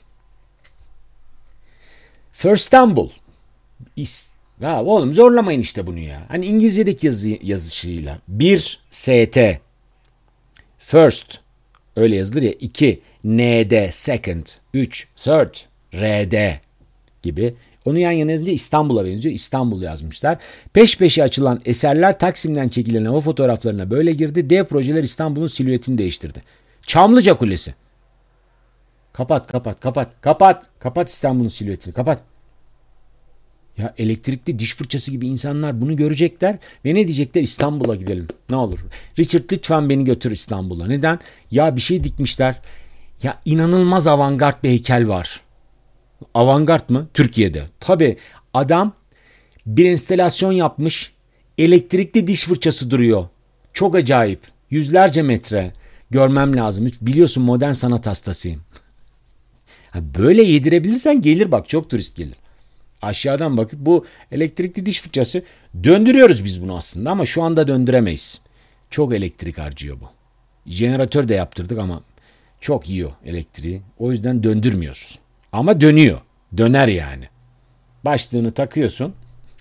Speaker 1: First Istanbul. İs ya oğlum zorlamayın işte bunu ya. Hani İngilizce'deki yazı, yazışıyla. Bir S T. First. Öyle yazılır ya. İki N D. Second. Üç Third. R D gibi. Onu yan yana yazınca İstanbul'a benziyor. İstanbul yazmışlar. Peş peşe açılan eserler Taksim'den çekilen hava fotoğraflarına böyle girdi. Dev projeler İstanbul'un silüetini değiştirdi. Çamlıca Kulesi. Kapat kapat kapat kapat. Kapat İstanbul'un silüetini kapat. Ya elektrikli diş fırçası gibi insanlar bunu görecekler ve ne diyecekler? İstanbul'a gidelim. Ne olur. Richard lütfen beni götür İstanbul'a. Neden? Ya bir şey dikmişler. Ya inanılmaz avantgard bir heykel var. Avantgard mı? Türkiye'de. Tabii adam bir enstelasyon yapmış. Elektrikli diş fırçası duruyor. Çok acayip. Yüzlerce metre. Görmem lazım. Biliyorsun modern sanat hastasıyım. Ha, böyle yedirebilirsen gelir bak, çok turist gelir. Aşağıdan bakıp bu elektrikli diş fırçası döndürüyoruz biz bunu aslında ama şu anda döndüremeyiz. Çok elektrik harcıyor bu. Jeneratör de yaptırdık ama çok yiyor elektriği. O yüzden döndürmüyoruz. Ama dönüyor. Döner yani. Başlığını takıyorsun.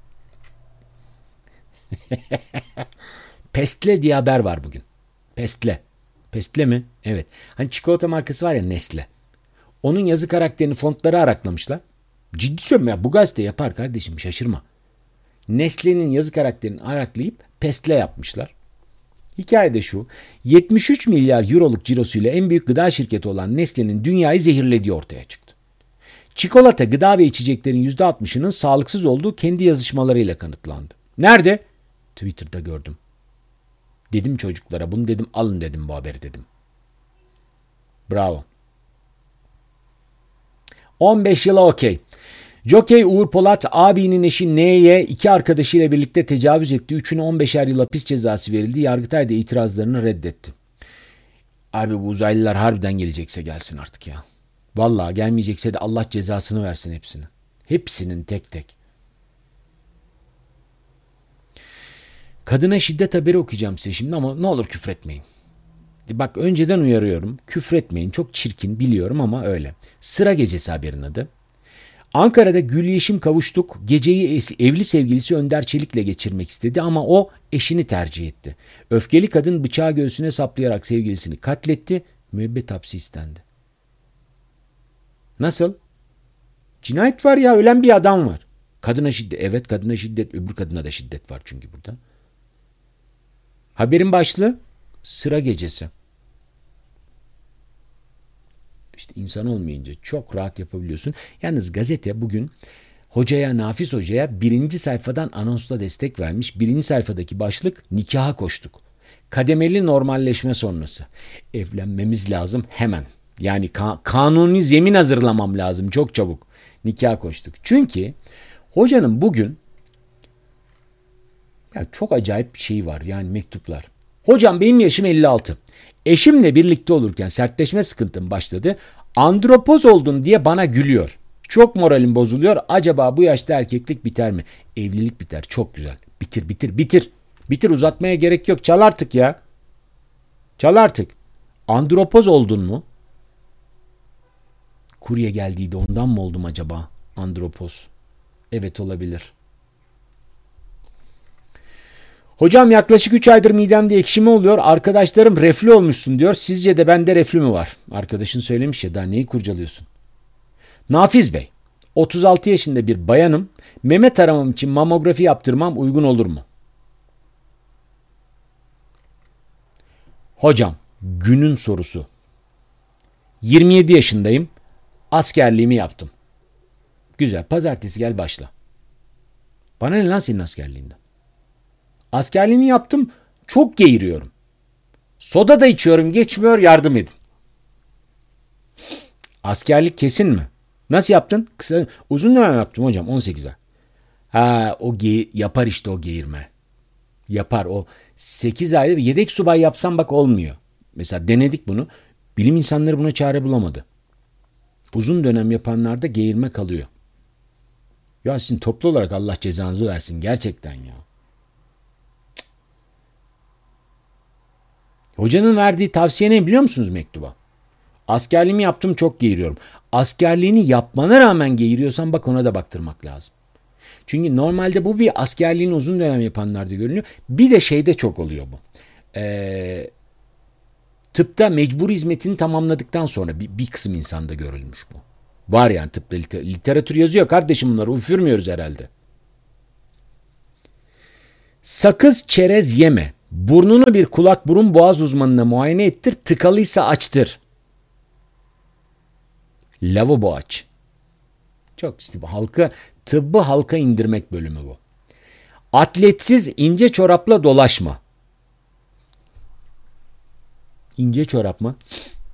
Speaker 1: Pestle diye haber var bugün. Pestle. Pestle mi? Evet. Hani çikolata markası var ya, Nestle. Onun yazı karakterini, fontları araklamışlar. Ciddi söylüyorum ya, bu gazete yapar kardeşim, şaşırma. Nestle'nin yazı karakterini araklayıp pestle yapmışlar. Hikaye de şu. yetmiş üç milyar euroluk cirosuyla en büyük gıda şirketi olan Nestle'nin dünyayı zehirlediği ortaya çıktı. Çikolata, gıda ve içeceklerin yüzde altmışının sağlıksız olduğu kendi yazışmalarıyla kanıtlandı. Nerede? Twitter'da gördüm. Dedim çocuklara, bunu dedim, alın dedim bu haberi dedim. Bravo. on beş yıla okey. Jokey Uğur Polat abinin eşi N'ye iki arkadaşıyla birlikte tecavüz etti. Üçüne on beşer yıl hapis cezası verildi. Yargıtay da itirazlarını reddetti. Abi bu uzaylılar harbiden gelecekse gelsin artık ya. Vallahi gelmeyecekse de Allah cezasını versin hepsini. Hepsinin tek tek. Kadına şiddet haberi okuyacağım size şimdi ama ne olur küfretmeyin. Bak önceden uyarıyorum. Küfretmeyin. Çok çirkin biliyorum ama öyle. Sıra gecesi haberin adı. Ankara'da Gül Yeşim kavuştuk. Geceyi evli sevgilisi Önder Çelik'le geçirmek istedi ama o eşini tercih etti. Öfkeli kadın bıçağı göğsüne saplayarak sevgilisini katletti. Müebbet hapsi istendi. Nasıl? Cinayet var ya, ölen bir adam var. Kadına şiddet. Evet, kadına şiddet. Öbür kadına da şiddet var çünkü burada. Haberin başlığı sıra gecesi. İşte insan olmayınca çok rahat yapabiliyorsun. Yalnız gazete bugün hocaya, Nafiz Hoca'ya birinci sayfadan anonsla destek vermiş. Birinci sayfadaki başlık nikaha koştuk. Kademeli normalleşme sonrası. Evlenmemiz lazım hemen. Yani ka- kanuni zemin hazırlamam lazım çok çabuk. Nikaha koştuk. Çünkü hocanın bugün ya çok acayip bir şey var, yani mektuplar. Hocam benim yaşım elli altı. Eşimle birlikte olurken sertleşme sıkıntım başladı. Andropoz oldun diye bana gülüyor. Çok moralim bozuluyor. Acaba bu yaşta erkeklik biter mi? Evlilik biter. Çok güzel. Bitir bitir bitir. Bitir, uzatmaya gerek yok. Çal artık ya. Çal artık. Andropoz oldun mu? Kurye geldiydi, ondan mı oldum acaba? Andropoz. Evet, olabilir. Hocam yaklaşık üç aydır midemde ekşime oluyor. Arkadaşlarım reflü olmuşsun diyor. Sizce de bende reflü mü var? Arkadaşın söylemiş ya, daha neyi kurcalıyorsun? Nafiz Bey, otuz altı yaşında bir bayanım. Meme taramam için mamografi yaptırmam uygun olur mu? Hocam, günün sorusu. yirmi yedi yaşındayım. Askerliğimi yaptım. Güzel, pazartesi gel başla. Bana ne lan senin askerliğinden? Askerliğimi yaptım, çok geğiriyorum. Soda da içiyorum, geçmiyor, yardım edin. Askerlik kesin mi? Nasıl yaptın? Kısa, uzun dönem yaptım hocam, on sekiz ay. Ha, o ge- yapar işte o geğirme. Yapar o. sekiz ayda yedek subay yapsam bak olmuyor. Mesela denedik bunu. Bilim insanları buna çare bulamadı. Uzun dönem yapanlarda geğirme kalıyor. Ya sizin toplu olarak Allah cezanızı versin gerçekten ya. Hocanın verdiği tavsiye ne biliyor musunuz mektuba? Askerliğimi yaptım, çok geğiriyorum. Askerliğini yapmana rağmen geğiriyorsan bak ona da baktırmak lazım. Çünkü normalde bu bir askerliğini uzun dönem yapanlarda görülüyor. Bir de şeyde çok oluyor bu. Ee, tıpta mecbur hizmetini tamamladıktan sonra bir, bir kısım insanda görülmüş bu. Var yani tıpta liter- literatür yazıyor kardeşim, bunları üfürmüyoruz herhalde. Sakız çerez yeme. Burnunu bir kulak burun boğaz uzmanına muayene ettir. Tıkalıysa açtır. Lavabo aç. Çok işte halka, tıbbı halka indirmek bölümü bu. Atletsiz ince çorapla dolaşma. İnce çorap mı?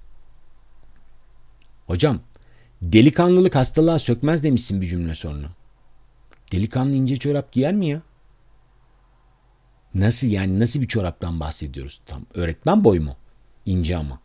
Speaker 1: Hocam, delikanlılık hastalığa sökmez demişsin bir cümle sonra. Delikanlı ince çorap giyer mi ya? Nasıl yani, nasıl bir çoraptan bahsediyoruz? Tam öğretmen boyu mu? İnce ama.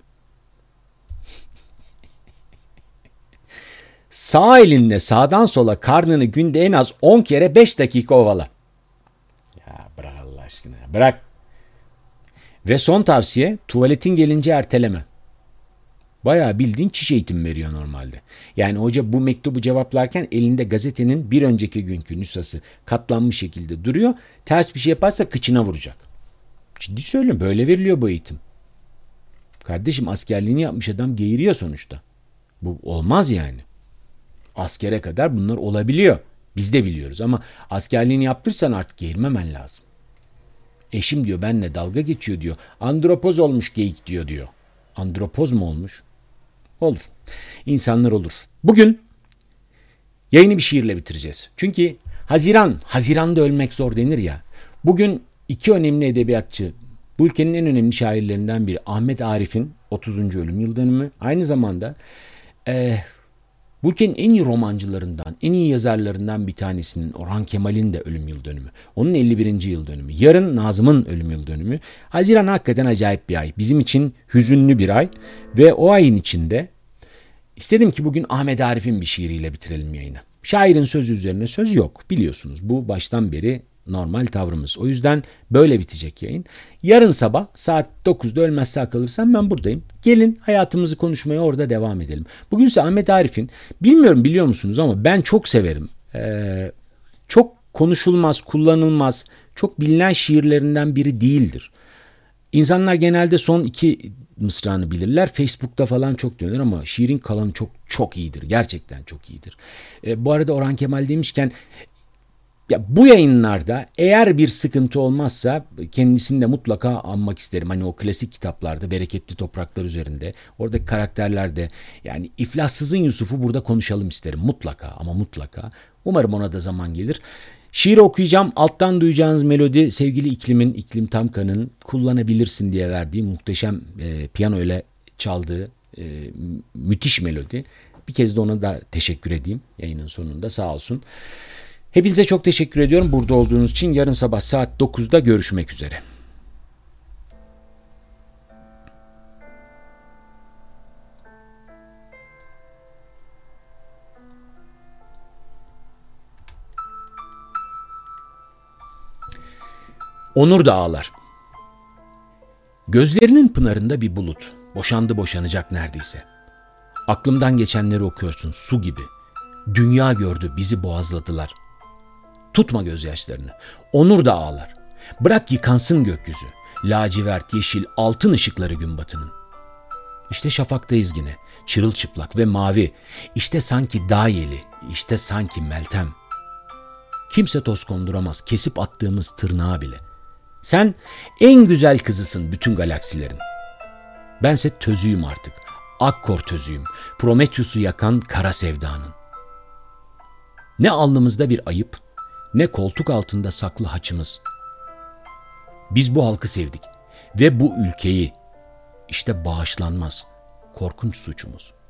Speaker 1: Sağ elinle sağdan sola karnını günde en az on kere beş dakika ovala. Ya bırak Allah aşkına. Bırak. Ve son tavsiye, tuvaletin gelince erteleme. Bayağı bildiğin çiş eğitimi veriyor normalde. Yani hoca bu mektubu cevaplarken elinde gazetenin bir önceki günkü nüshası katlanmış şekilde duruyor. Ters bir şey yaparsa kıçına vuracak. Ciddi söylüyorum, böyle veriliyor bu eğitim. Kardeşim, askerliğini yapmış adam geğiriyor sonuçta. Bu olmaz yani. Askere kadar bunlar olabiliyor. Biz de biliyoruz ama askerliğini yaptırsan artık geğirmemen lazım. Eşim diyor benimle dalga geçiyor diyor. Andropoz olmuş geyik diyor diyor. Andropoz mu olmuş? Olur. İnsanlar olur. Bugün yayını bir şiirle bitireceğiz. Çünkü Haziran, Haziran'da ölmek zor denir ya. Bugün iki önemli edebiyatçı, bu ülkenin en önemli şairlerinden biri Ahmet Arif'in otuzuncu ölüm yıl dönümü. Aynı zamanda e, bu ülkenin en iyi romancılarından, en iyi yazarlarından bir tanesinin Orhan Kemal'in de ölüm yıl dönümü. Onun elli birinci yıl dönümü. Yarın Nazım'ın ölüm yıl dönümü. Haziran hakikaten acayip bir ay. Bizim için hüzünlü bir ay. Ve o ayın içinde istedim ki bugün Ahmet Arif'in bir şiiriyle bitirelim yayını. Şairin sözü üzerine söz yok. Biliyorsunuz bu baştan beri normal tavrımız. O yüzden böyle bitecek yayın. Yarın sabah saat dokuzda ölmezse akılırsam ben buradayım. Gelin hayatımızı konuşmaya orada devam edelim. Bugün ise Ahmet Arif'in, bilmiyorum biliyor musunuz ama ben çok severim. Ee, çok konuşulmaz, kullanılmaz, çok bilinen şiirlerinden biri değildir. İnsanlar genelde son iki mısrağını bilirler. Facebook'ta falan çok dönür ama şiirin kalanı çok çok iyidir. Gerçekten çok iyidir. E, bu arada Orhan Kemal demişken, ya bu yayınlarda eğer bir sıkıntı olmazsa kendisini de mutlaka anmak isterim. Hani o klasik kitaplarda Bereketli Topraklar üzerinde oradaki karakterlerde, yani İflassızın Yusuf'u burada konuşalım isterim mutlaka ama mutlaka. Umarım ona da zaman gelir. Şiir okuyacağım. Alttan duyacağınız melodi sevgili İklim'in, İklim Tamkan'ın Kullanabilirsin diye verdiği muhteşem e, piyano ile çaldığı e, müthiş melodi. Bir kez de ona da teşekkür edeyim yayının sonunda, sağ olsun. Hepinize çok teşekkür ediyorum burada olduğunuz için. Yarın sabah saat dokuzda görüşmek üzere. Onur da ağlar. Gözlerinin pınarında bir bulut. Boşandı boşanacak neredeyse. Aklımdan geçenleri okuyorsun su gibi. Dünya gördü, bizi boğazladılar. Tutma gözyaşlarını. Onur da ağlar. Bırak yıkansın gökyüzü. Lacivert, yeşil, altın ışıkları gün batının. İşte şafaktayız yine. Çırılçıplak ve mavi. İşte sanki dağ yeli. İşte sanki Meltem. Kimse toz konduramaz kesip attığımız tırnağa bile. Sen en güzel kızısın bütün galaksilerin. Bense tözüyüm artık. Akkor tözüyüm. Prometheus'u yakan kara sevdanın. Ne alnımızda bir ayıp, ne koltuk altında saklı haçımız. Biz bu halkı sevdik ve bu ülkeyi. İşte bağışlanmaz, korkunç suçumuz.